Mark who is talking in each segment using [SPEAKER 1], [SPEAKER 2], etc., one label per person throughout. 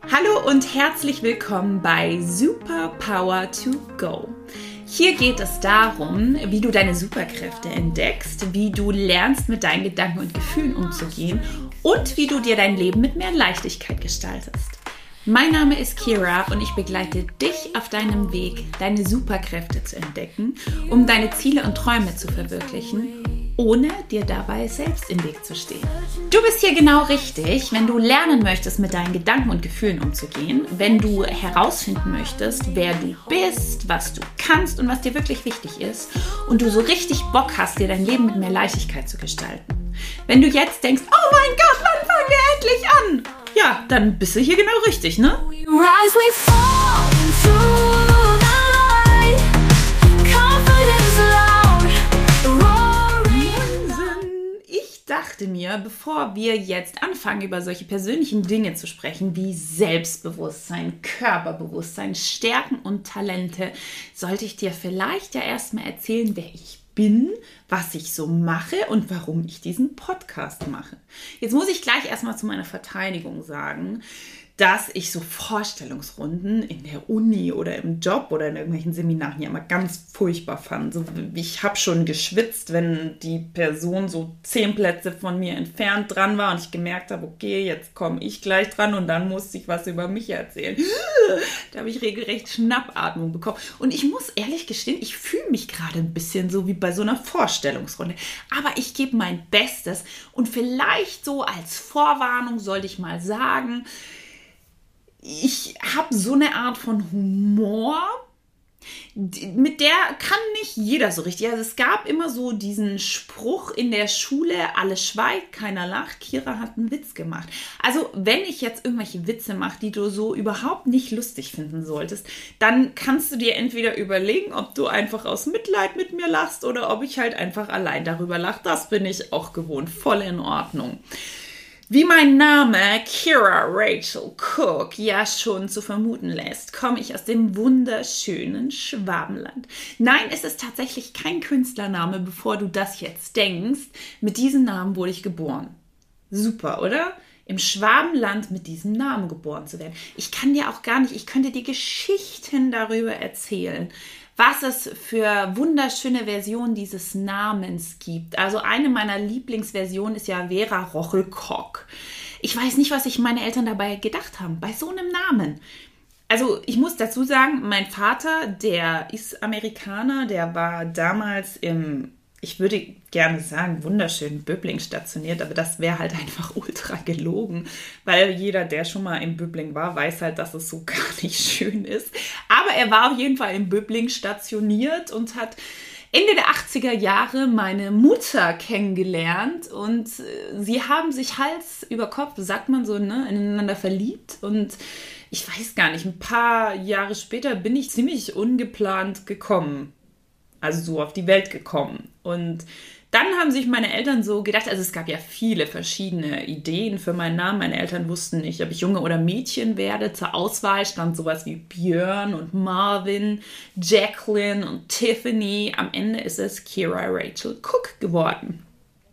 [SPEAKER 1] Hallo und herzlich willkommen bei Superpower to Go. Hier geht es darum, wie du deine Superkräfte entdeckst, wie du lernst, mit deinen Gedanken und Gefühlen umzugehen und wie du dir dein Leben mit mehr Leichtigkeit gestaltest. Mein Name ist Kira und ich begleite dich auf deinem Weg, deine Superkräfte zu entdecken, um deine Ziele und Träume zu verwirklichen, ohne dir dabei selbst im Weg zu stehen. Du bist hier genau richtig, wenn du lernen möchtest, mit deinen Gedanken und Gefühlen umzugehen, wenn du herausfinden möchtest, wer du bist, was du kannst und was dir wirklich wichtig ist und du so richtig Bock hast, dir dein Leben mit mehr Leichtigkeit zu gestalten. Wenn du jetzt denkst, oh mein Gott, wann fangen wir endlich an? Ja, dann bist du hier genau richtig, ne? Ich dachte mir, bevor wir jetzt anfangen, über solche persönlichen Dinge zu sprechen, wie Selbstbewusstsein, Körperbewusstsein, Stärken und Talente, sollte ich dir vielleicht ja erstmal erzählen, wer ich bin, was ich so mache und warum ich diesen Podcast mache. Jetzt muss ich gleich erstmal zu meiner Verteidigung sagen, dass ich so Vorstellungsrunden in der Uni oder im Job oder in irgendwelchen Seminaren ja immer ganz furchtbar fand. So, ich habe schon geschwitzt, wenn die Person so 10 Plätze von mir entfernt dran war und ich gemerkt habe, okay, jetzt komme ich gleich dran und dann musste ich was über mich erzählen. Da habe ich regelrecht Schnappatmung bekommen. Und ich muss ehrlich gestehen, ich fühle mich gerade ein bisschen so wie bei so einer Vorstellungsrunde. Aber ich gebe mein Bestes und vielleicht so als Vorwarnung sollte ich mal sagen, ich habe so eine Art von Humor, mit der kann nicht jeder so richtig. Also es gab immer so diesen Spruch in der Schule, alles schweigt, keiner lacht, Kira hat einen Witz gemacht. Also wenn ich jetzt irgendwelche Witze mache, die du so überhaupt nicht lustig finden solltest, dann kannst du dir entweder überlegen, ob du einfach aus Mitleid mit mir lachst oder ob ich halt einfach allein darüber lache. Das bin ich auch gewohnt, voll in Ordnung. Wie mein Name Kira Rachel Cook ja schon zu vermuten lässt, komme ich aus dem wunderschönen Schwabenland. Nein, es ist tatsächlich kein Künstlername, bevor du das jetzt denkst. Mit diesem Namen wurde ich geboren. Super, oder? Im Schwabenland mit diesem Namen geboren zu werden. Ich könnte dir Geschichten darüber erzählen, was es für wunderschöne Versionen dieses Namens gibt. Also eine meiner Lieblingsversionen ist ja Vera Rochel-Kock. Ich weiß nicht, was sich meine Eltern dabei gedacht haben, bei so einem Namen. Also ich muss dazu sagen, mein Vater, der ist Amerikaner, der war damals ich würde gerne sagen, wunderschönen Böbling stationiert, aber das wäre halt einfach ultra gelogen, weil jeder, der schon mal in Böbling war, weiß halt, dass es so gar nicht schön ist. Aber er war auf jeden Fall in Böbling stationiert und hat Ende der 80er Jahre meine Mutter kennengelernt und sie haben sich Hals über Kopf, sagt man so, ne, ineinander verliebt und ich weiß gar nicht, ein paar Jahre später bin ich ziemlich ungeplant gekommen. Also so auf die Welt gekommen. Und dann haben sich meine Eltern so gedacht, also es gab ja viele verschiedene Ideen für meinen Namen. Meine Eltern wussten nicht, ob ich Junge oder Mädchen werde. Zur Auswahl stand sowas wie Björn und Marvin, Jacqueline und Tiffany. Am Ende ist es Kira Rachel Cook geworden.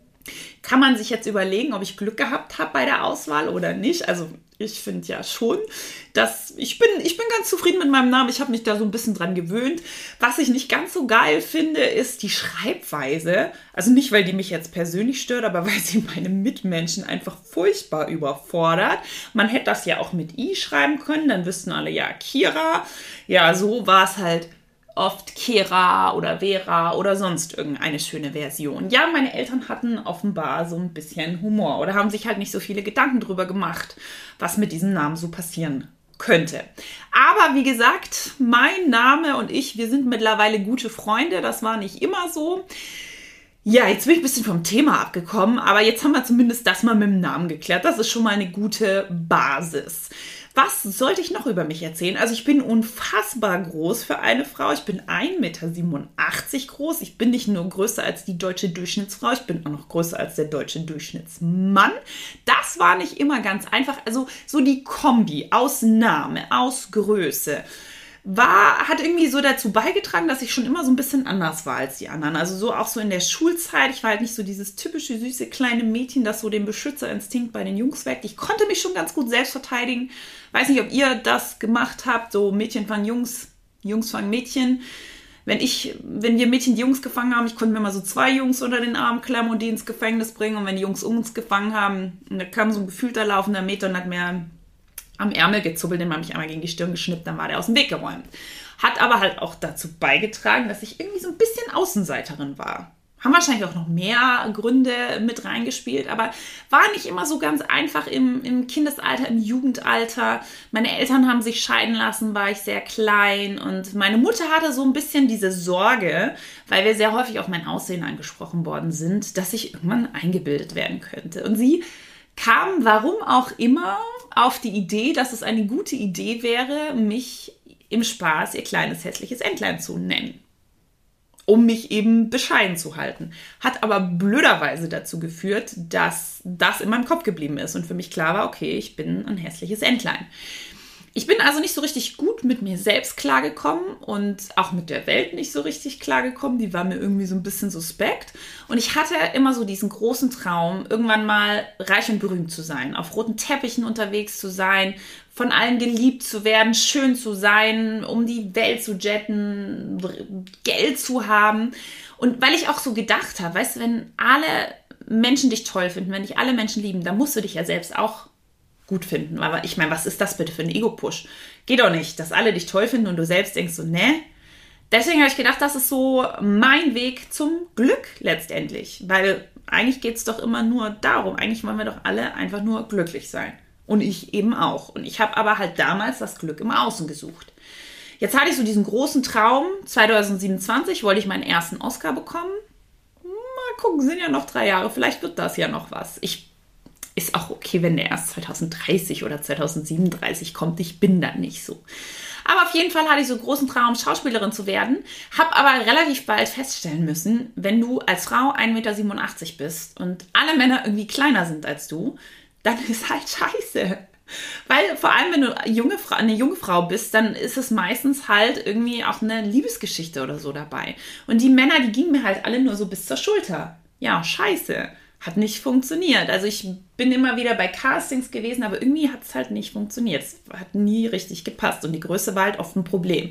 [SPEAKER 1] Kann man sich jetzt überlegen, ob ich Glück gehabt habe bei der Auswahl oder nicht? Also ich finde ja schon, dass ich bin ganz zufrieden mit meinem Namen. Ich habe mich da so ein bisschen dran gewöhnt. Was ich nicht ganz so geil finde, ist die Schreibweise. Also nicht, weil die mich jetzt persönlich stört, aber weil sie meine Mitmenschen einfach furchtbar überfordert. Man hätte das ja auch mit I schreiben können, dann wüssten alle, ja, Kira. Ja, so war es halt oft Kira oder Vera oder sonst irgendeine schöne Version. Ja, meine Eltern hatten offenbar so ein bisschen Humor oder haben sich halt nicht so viele Gedanken drüber gemacht, was mit diesem Namen so passieren könnte. Aber wie gesagt, mein Name und ich, wir sind mittlerweile gute Freunde. Das war nicht immer so. Ja, jetzt bin ich ein bisschen vom Thema abgekommen, aber jetzt haben wir zumindest das mal mit dem Namen geklärt. Das ist schon mal eine gute Basis. Was sollte ich noch über mich erzählen? Also ich bin unfassbar groß für eine Frau. Ich bin 1,87 Meter groß. Ich bin nicht nur größer als die deutsche Durchschnittsfrau, ich bin auch noch größer als der deutsche Durchschnittsmann. Das war nicht immer ganz einfach. Also so die Kombi aus Name, aus Größe. hat irgendwie so dazu beigetragen, dass ich schon immer so ein bisschen anders war als die anderen. Also so auch so in der Schulzeit. Ich war halt nicht so dieses typische, süße, kleine Mädchen, das so den Beschützerinstinkt bei den Jungs weckt. Ich konnte mich schon ganz gut selbst verteidigen. Weiß nicht, ob ihr das gemacht habt, so Mädchen fangen Jungs, Jungs fangen Mädchen. Wenn wir Mädchen die Jungs gefangen haben, ich konnte mir mal so 2 Jungs unter den Arm klemmen und die ins Gefängnis bringen. Und wenn die Jungs uns gefangen haben, da kam so ein gefühlter laufender Meter und hat mir am Ärmel gezuppelt, den man mich einmal gegen die Stirn geschnippt, dann war der aus dem Weg geräumt. Hat aber halt auch dazu beigetragen, dass ich irgendwie so ein bisschen Außenseiterin war. Haben wahrscheinlich auch noch mehr Gründe mit reingespielt, aber war nicht immer so ganz einfach im Kindesalter, im Jugendalter. Meine Eltern haben sich scheiden lassen, war ich sehr klein und meine Mutter hatte so ein bisschen diese Sorge, weil wir sehr häufig auf mein Aussehen angesprochen worden sind, dass ich irgendwann eingebildet werden könnte. Und sie kam, warum auch immer, auf die Idee, dass es eine gute Idee wäre, mich im Spaß ihr kleines hässliches Entlein zu nennen, um mich eben bescheiden zu halten. Hat aber blöderweise dazu geführt, dass das in meinem Kopf geblieben ist und für mich klar war, okay, ich bin ein hässliches Entlein. Ich bin also nicht so richtig gut mit mir selbst klargekommen und auch mit der Welt nicht so richtig klargekommen. Die war mir irgendwie so ein bisschen suspekt. Und ich hatte immer so diesen großen Traum, irgendwann mal reich und berühmt zu sein, auf roten Teppichen unterwegs zu sein, von allen geliebt zu werden, schön zu sein, um die Welt zu jetten, Geld zu haben. Und weil ich auch so gedacht habe, weißt du, wenn alle Menschen dich toll finden, wenn dich alle Menschen lieben, dann musst du dich ja selbst auch gut finden. Aber ich meine, was ist das bitte für ein Ego-Push? Geht doch nicht, dass alle dich toll finden und du selbst denkst so, ne? Deswegen habe ich gedacht, das ist so mein Weg zum Glück letztendlich. Weil eigentlich geht es doch immer nur darum. Eigentlich wollen wir doch alle einfach nur glücklich sein. Und ich eben auch. Und ich habe aber halt damals das Glück im Außen gesucht. Jetzt hatte ich so diesen großen Traum. 2027 wollte ich meinen ersten Oscar bekommen. Mal gucken, sind ja noch 3 Jahre. Vielleicht wird das ja noch was. Ist auch okay, wenn der erst 2030 oder 2037 kommt. Ich bin da nicht so. Aber auf jeden Fall hatte ich so einen großen Traum, Schauspielerin zu werden. Habe aber relativ bald feststellen müssen, wenn du als Frau 1,87 Meter bist und alle Männer irgendwie kleiner sind als du, dann ist halt scheiße. Weil vor allem, wenn du eine junge Frau bist, dann ist es meistens halt irgendwie auch eine Liebesgeschichte oder so dabei. Und die Männer, die gingen mir halt alle nur so bis zur Schulter. Ja, scheiße. Hat nicht funktioniert. Also ich bin immer wieder bei Castings gewesen, aber irgendwie hat es halt nicht funktioniert. Es hat nie richtig gepasst und die Größe war halt oft ein Problem.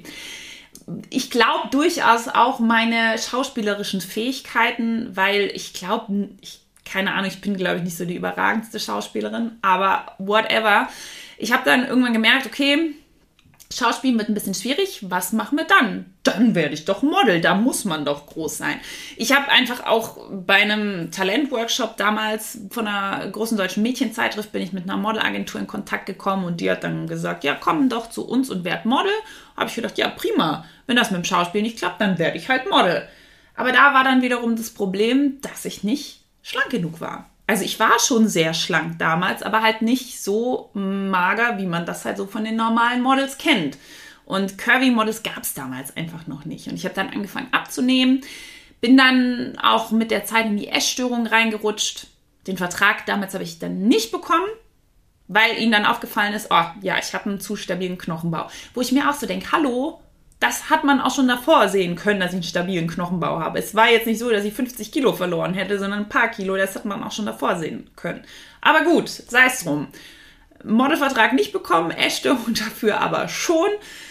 [SPEAKER 1] Ich glaube durchaus auch meine schauspielerischen Fähigkeiten, weil ich glaube, keine Ahnung, ich bin glaube ich nicht so die überragendste Schauspielerin, aber whatever. Ich habe dann irgendwann gemerkt, okay, Schauspielen wird ein bisschen schwierig. Was machen wir dann? Dann werde ich doch Model. Da muss man doch groß sein. Ich habe einfach auch bei einem Talentworkshop damals von einer großen deutschen Mädchenzeitschrift bin ich mit einer Modelagentur in Kontakt gekommen und die hat dann gesagt, ja, komm doch zu uns und werd Model. Habe ich gedacht, ja, prima. Wenn das mit dem Schauspiel nicht klappt, dann werde ich halt Model. Aber da war dann wiederum das Problem, dass ich nicht schlank genug war. Also ich war schon sehr schlank damals, aber halt nicht so mager, wie man das halt so von den normalen Models kennt. Und Curvy-Models gab es damals einfach noch nicht. Und ich habe dann angefangen abzunehmen, bin dann auch mit der Zeit in die Essstörung reingerutscht. Den Vertrag damals habe ich dann nicht bekommen, weil ihnen dann aufgefallen ist, oh ja, ich habe einen zu stabilen Knochenbau. Wo ich mir auch so denke, hallo, das hat man auch schon davor sehen können, dass ich einen stabilen Knochenbau habe. Es war jetzt nicht so, dass ich 50 Kilo verloren hätte, sondern ein paar Kilo. Das hat man auch schon davor sehen können. Aber gut, sei es drum. Modelvertrag nicht bekommen, Essstörung dafür aber schon.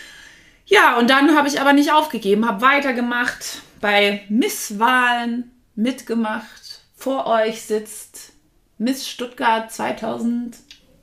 [SPEAKER 1] Ja, und dann habe ich aber nicht aufgegeben, habe weitergemacht, bei Misswahlen mitgemacht. Vor euch sitzt Miss Stuttgart 2006,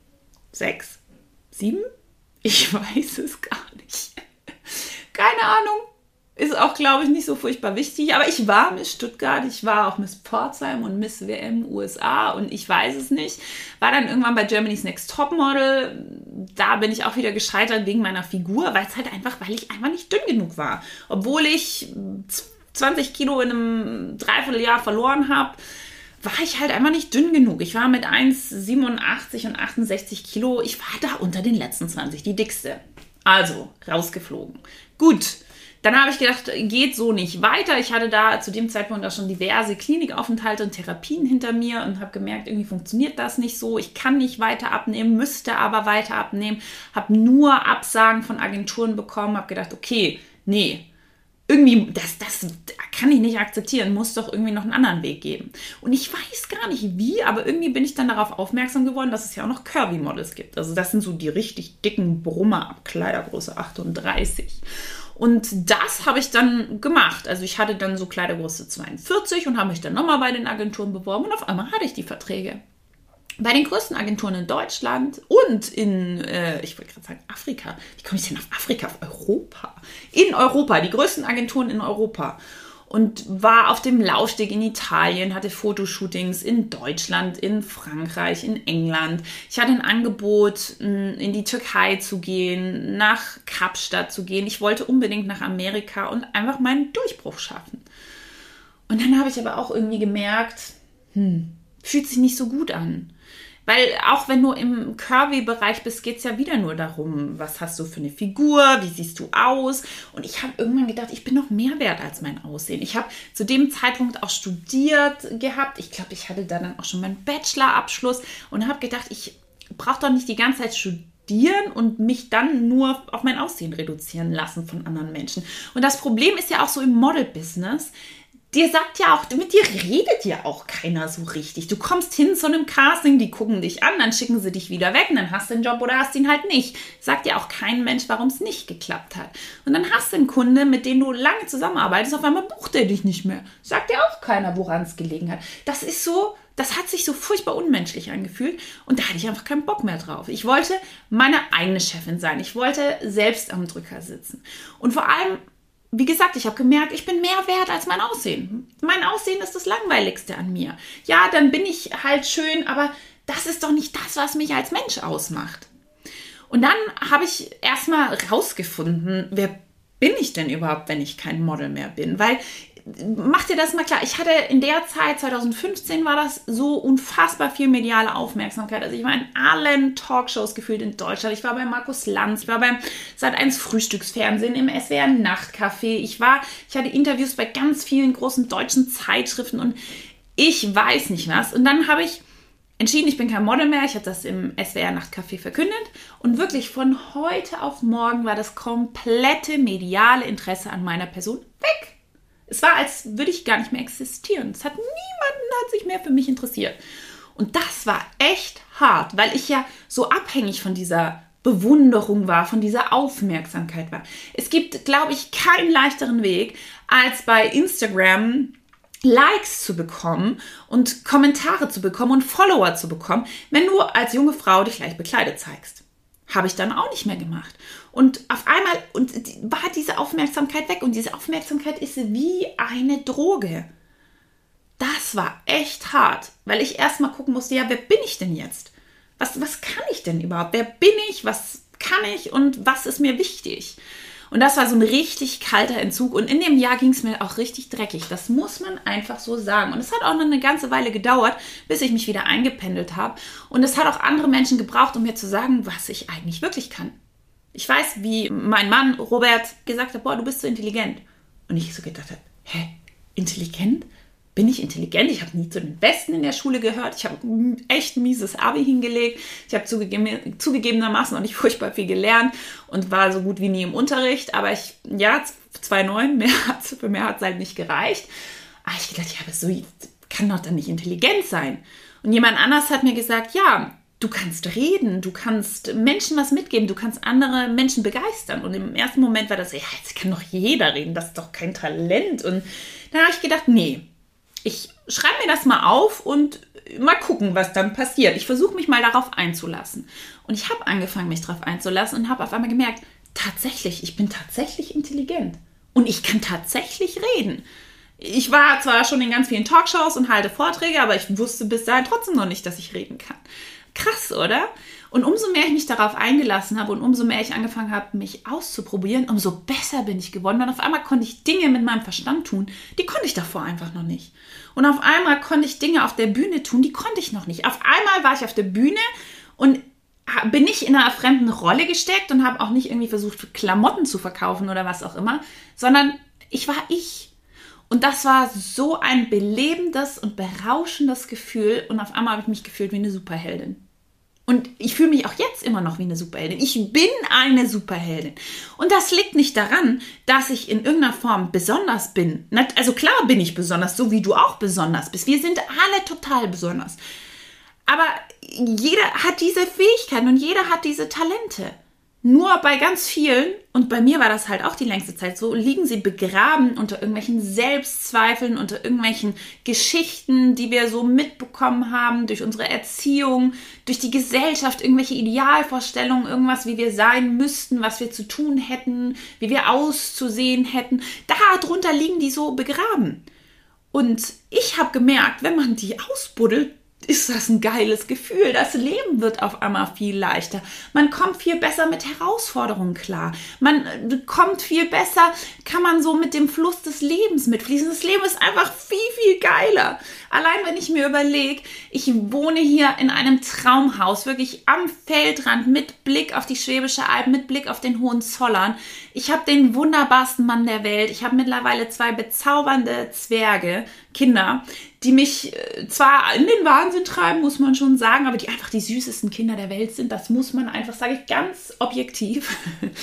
[SPEAKER 1] 2007? Ich weiß es gar nicht. Keine Ahnung. Ist auch, glaube ich, nicht so furchtbar wichtig. Aber ich war Miss Stuttgart, ich war auch Miss Pforzheim und Miss WM USA und ich weiß es nicht. War dann irgendwann bei Germany's Next Topmodel. Da bin ich auch wieder gescheitert wegen meiner Figur, weil ich einfach nicht dünn genug war. Obwohl ich 20 Kilo in einem Dreivierteljahr verloren habe, war ich halt einfach nicht dünn genug. Ich war mit 1,87 und 68 Kilo, ich war da unter den letzten 20 die dickste. Also, rausgeflogen. Gut, dann habe ich gedacht, geht so nicht weiter. Ich hatte da zu dem Zeitpunkt auch schon diverse Klinikaufenthalte und Therapien hinter mir und habe gemerkt, irgendwie funktioniert das nicht so. Ich kann nicht weiter abnehmen, müsste aber weiter abnehmen. Habe nur Absagen von Agenturen bekommen, habe gedacht, okay, nee, irgendwie, das kann ich nicht akzeptieren, muss doch irgendwie noch einen anderen Weg geben. Und ich weiß gar nicht wie, aber irgendwie bin ich dann darauf aufmerksam geworden, dass es ja auch noch Curvy-Models gibt. Also das sind so die richtig dicken Brummer ab Kleidergröße 38. Und das habe ich dann gemacht. Also ich hatte dann so Kleidergröße 42 und habe mich dann nochmal bei den Agenturen beworben und auf einmal hatte ich die Verträge. Bei den größten Agenturen in Deutschland und in, ich wollte gerade sagen Afrika. Wie komme ich denn auf Afrika? Auf Europa? In Europa, die größten Agenturen in Europa. Und war auf dem Laufsteg in Italien, hatte Fotoshootings in Deutschland, in Frankreich, in England. Ich hatte ein Angebot, in die Türkei zu gehen, nach Kapstadt zu gehen. Ich wollte unbedingt nach Amerika und einfach meinen Durchbruch schaffen. Und dann habe ich aber auch irgendwie gemerkt, fühlt sich nicht so gut an. Weil auch wenn du im Curvy-Bereich bist, geht es ja wieder nur darum, was hast du für eine Figur, wie siehst du aus. Und ich habe irgendwann gedacht, ich bin noch mehr wert als mein Aussehen. Ich habe zu dem Zeitpunkt auch studiert gehabt. Ich glaube, ich hatte da dann auch schon meinen Bachelor-Abschluss und habe gedacht, ich brauche doch nicht die ganze Zeit studieren und mich dann nur auf mein Aussehen reduzieren lassen von anderen Menschen. Und das Problem ist ja auch so im Model-Business, dir sagt ja auch, mit dir redet ja auch keiner so richtig. Du kommst hin zu einem Casting, die gucken dich an, dann schicken sie dich wieder weg und dann hast du den Job oder hast ihn halt nicht. Sagt ja auch kein Mensch, warum es nicht geklappt hat. Und dann hast du einen Kunde, mit dem du lange zusammenarbeitest, auf einmal bucht er dich nicht mehr. Sagt ja auch keiner, woran es gelegen hat. Das ist so, das hat sich so furchtbar unmenschlich angefühlt und da hatte ich einfach keinen Bock mehr drauf. Ich wollte meine eigene Chefin sein. Ich wollte selbst am Drücker sitzen. Und vor allem, wie gesagt, ich habe gemerkt, ich bin mehr wert als mein Aussehen. Mein Aussehen ist das Langweiligste an mir. Ja, dann bin ich halt schön, aber das ist doch nicht das, was mich als Mensch ausmacht. Und dann habe ich erstmal rausgefunden, wer bin ich denn überhaupt, wenn ich kein Model mehr bin? Weil, mach dir das mal klar, ich hatte in der Zeit, 2015 war das, so unfassbar viel mediale Aufmerksamkeit. Also ich war in allen Talkshows gefühlt in Deutschland. Ich war bei Markus Lanz, ich war beim Sat.1 Frühstücksfernsehen, im SWR Nachtcafé. Ich hatte Interviews bei ganz vielen großen deutschen Zeitschriften und ich weiß nicht was. Und dann habe ich entschieden, ich bin kein Model mehr. Ich habe das im SWR Nachtcafé verkündet. Und wirklich von heute auf morgen war das komplette mediale Interesse an meiner Person weg. Es war, als würde ich gar nicht mehr existieren. Niemanden hat sich mehr für mich interessiert. Und das war echt hart, weil ich ja so abhängig von dieser Bewunderung war, von dieser Aufmerksamkeit war. Es gibt, glaube ich, keinen leichteren Weg, als bei Instagram Likes zu bekommen und Kommentare zu bekommen und Follower zu bekommen, wenn du als junge Frau dich leicht bekleidet zeigst. Habe ich dann auch nicht mehr gemacht. Und auf einmal war diese Aufmerksamkeit weg. Und diese Aufmerksamkeit ist wie eine Droge. Das war echt hart, weil ich erstmal gucken musste, ja, wer bin ich denn jetzt? Was kann ich denn überhaupt? Wer bin ich? Was kann ich? Und was ist mir wichtig? Und das war so ein richtig kalter Entzug. Und in dem Jahr ging es mir auch richtig dreckig. Das muss man einfach so sagen. Und es hat auch noch eine ganze Weile gedauert, bis ich mich wieder eingependelt habe. Und es hat auch andere Menschen gebraucht, um mir zu sagen, was ich eigentlich wirklich kann. Ich weiß, wie mein Mann Robert gesagt hat, boah, du bist so intelligent. Und ich so gedacht habe, hä, intelligent? Bin ich intelligent? Ich habe nie zu den Besten in der Schule gehört. Ich habe echt ein mieses Abi hingelegt. Ich habe zugegebenermaßen auch nicht furchtbar viel gelernt und war so gut wie nie im Unterricht. Aber 2,9, für mehr hat es halt nicht gereicht. Aber ich gedacht, ja, aber so kann doch dann nicht intelligent sein. Und jemand anders hat mir gesagt, ja, du kannst reden, du kannst Menschen was mitgeben, du kannst andere Menschen begeistern. Und im ersten Moment war das, ja, jetzt kann doch jeder reden, das ist doch kein Talent. Und dann habe ich gedacht, nee, ich schreibe mir das mal auf und mal gucken, was dann passiert. Ich versuche mich mal darauf einzulassen. Und ich habe angefangen, mich darauf einzulassen und habe auf einmal gemerkt, tatsächlich, ich bin tatsächlich intelligent. Und ich kann tatsächlich reden. Ich war zwar schon in ganz vielen Talkshows und halte Vorträge, aber ich wusste bis dahin trotzdem noch nicht, dass ich reden kann. Krass, oder? Und umso mehr ich mich darauf eingelassen habe und umso mehr ich angefangen habe, mich auszuprobieren, umso besser bin ich geworden. Und auf einmal konnte ich Dinge mit meinem Verstand tun, die konnte ich davor einfach noch nicht. Und auf einmal konnte ich Dinge auf der Bühne tun, die konnte ich noch nicht. Auf einmal war ich auf der Bühne und bin nicht in einer fremden Rolle gesteckt und habe auch nicht irgendwie versucht, Klamotten zu verkaufen oder was auch immer, sondern ich war ich. Und das war so ein belebendes und berauschendes Gefühl und auf einmal habe ich mich gefühlt wie eine Superheldin. Und ich fühle mich auch jetzt immer noch wie eine Superheldin. Ich bin eine Superheldin. Und das liegt nicht daran, dass ich in irgendeiner Form besonders bin. Also klar bin ich besonders, so wie du auch besonders bist. Wir sind alle total besonders. Aber jeder hat diese Fähigkeiten und jeder hat diese Talente. Nur bei ganz vielen, und bei mir war das halt auch die längste Zeit so, liegen sie begraben unter irgendwelchen Selbstzweifeln, unter irgendwelchen Geschichten, die wir so mitbekommen haben, durch unsere Erziehung, durch die Gesellschaft, irgendwelche Idealvorstellungen, irgendwas, wie wir sein müssten, was wir zu tun hätten, wie wir auszusehen hätten. Darunter liegen die so begraben. Und ich habe gemerkt, wenn man die ausbuddelt, ist das ein geiles Gefühl. Das Leben wird auf einmal viel leichter. Man kommt viel besser mit Herausforderungen klar. Man kommt viel besser, kann man so mit dem Fluss des Lebens mitfließen. Das Leben ist einfach viel, viel geiler. Allein wenn ich mir überlege, ich wohne hier in einem Traumhaus, wirklich am Feldrand, mit Blick auf die Schwäbische Alb, mit Blick auf den Hohenzollern. Ich habe den wunderbarsten Mann der Welt. Ich habe mittlerweile 2 bezaubernde Zwerge, Kinder, die mich zwar in den Wahnsinn treiben, muss man schon sagen, aber die einfach die süßesten Kinder der Welt sind. Das muss man einfach, sage ich ganz objektiv.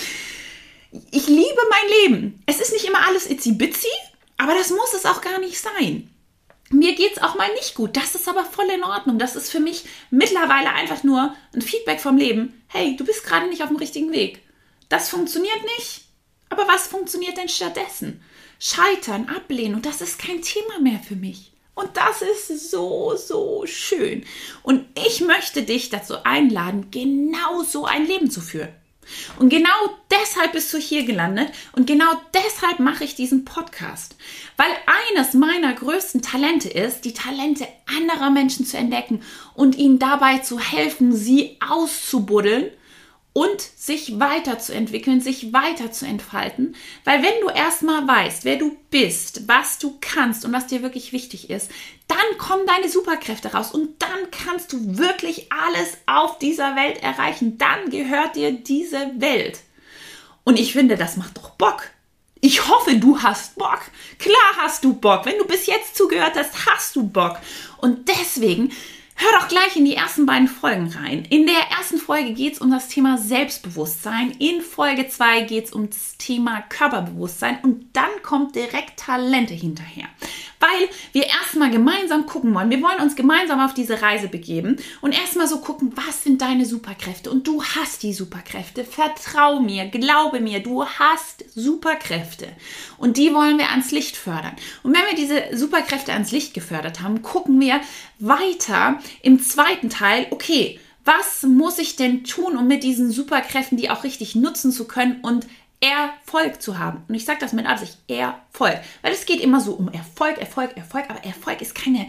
[SPEAKER 1] Ich liebe mein Leben. Es ist nicht immer alles itzi-bitzi, aber das muss es auch gar nicht sein. Mir geht's auch mal nicht gut. Das ist aber voll in Ordnung. Das ist für mich mittlerweile einfach nur ein Feedback vom Leben. Hey, du bist gerade nicht auf dem richtigen Weg. Das funktioniert nicht. Aber was funktioniert denn stattdessen? Scheitern, ablehnen, und das ist kein Thema mehr für mich. Und das ist so, so schön. Und ich möchte dich dazu einladen, genau so ein Leben zu führen. Und genau deshalb bist du hier gelandet und genau deshalb mache ich diesen Podcast. Weil eines meiner größten Talente ist, die Talente anderer Menschen zu entdecken und ihnen dabei zu helfen, sie auszubuddeln und sich weiterzuentwickeln, sich weiter zu entfalten. Weil wenn du erstmal weißt, wer du bist, was du kannst und was dir wirklich wichtig ist, dann kommen deine Superkräfte raus und dann kannst du wirklich alles auf dieser Welt erreichen. Dann gehört dir diese Welt. Und ich finde, das macht doch Bock. Ich hoffe, du hast Bock. Klar hast du Bock. Wenn du bis jetzt zugehört hast, hast du Bock. Und deswegen hör doch gleich in die ersten beiden Folgen rein. In der ersten Folge geht es um das Thema Selbstbewusstsein. In Folge 2 geht es um das Thema Körperbewusstsein. Und dann kommt direkt Talente hinterher. Weil wir erstmal gemeinsam gucken wollen. Wir wollen uns gemeinsam auf diese Reise begeben und erstmal so gucken, was sind deine Superkräfte? Und du hast die Superkräfte. Vertrau mir, glaube mir, du hast Superkräfte. Und die wollen wir ans Licht fördern. Und wenn wir diese Superkräfte ans Licht gefördert haben, gucken wir weiter im zweiten Teil, okay, was muss ich denn tun, um mit diesen Superkräften die auch richtig nutzen zu können und Erfolg zu haben. Und ich sage das mit Absicht, Erfolg. Weil es geht immer so um Erfolg, Erfolg, Erfolg, aber Erfolg ist kein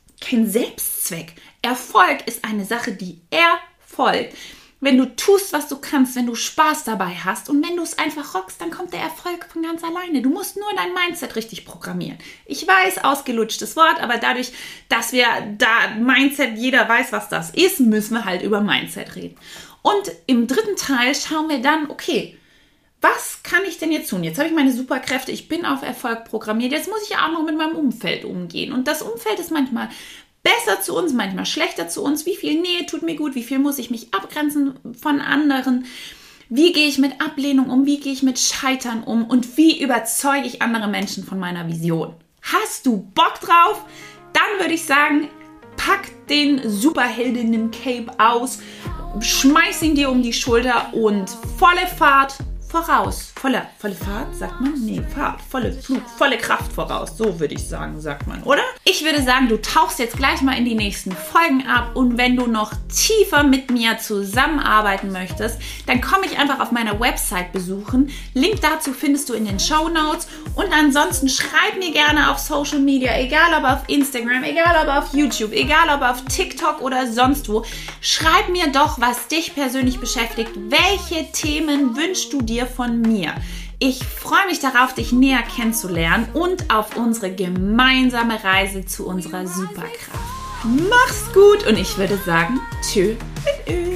[SPEAKER 1] Selbstzweck. Erfolg ist eine Sache, die erfolgt. Wenn du tust, was du kannst, wenn du Spaß dabei hast und wenn du es einfach rockst, dann kommt der Erfolg von ganz alleine. Du musst nur dein Mindset richtig programmieren. Ich weiß, ausgelutschtes Wort, aber dadurch, dass wir da Mindset, jeder weiß, was das ist, müssen wir halt über Mindset reden. Und im dritten Teil schauen wir dann, okay, was kann ich denn jetzt tun? Jetzt habe ich meine Superkräfte, ich bin auf Erfolg programmiert, jetzt muss ich ja auch noch mit meinem Umfeld umgehen. Und das Umfeld ist manchmal besser zu uns, manchmal schlechter zu uns. Wie viel Nähe tut mir gut? Wie viel muss ich mich abgrenzen von anderen? Wie gehe ich mit Ablehnung um? Wie gehe ich mit Scheitern um? Und wie überzeuge ich andere Menschen von meiner Vision? Hast du Bock drauf? Dann würde ich sagen, pack den Superheldinnen-Cape aus, schmeiß ihn dir um die Schulter und volle Fahrt voraus. Volle Fahrt, sagt man? Nee, Fahrt, volle Flug, volle Kraft voraus. So würde ich sagen, sagt man, oder? Ich würde sagen, du tauchst jetzt gleich mal in die nächsten Folgen ab und wenn du noch tiefer mit mir zusammenarbeiten möchtest, dann komm mich einfach auf meiner Website besuchen. Link dazu findest du in den Shownotes und ansonsten schreib mir gerne auf Social Media, egal ob auf Instagram, egal ob auf YouTube, egal ob auf TikTok oder sonst wo. Schreib mir doch, was dich persönlich beschäftigt. Welche Themen wünschst du dir von mir? Ich freue mich darauf, dich näher kennenzulernen und auf unsere gemeinsame Reise zu unserer Superkraft. Mach's gut und ich würde sagen, tschö mit Ö.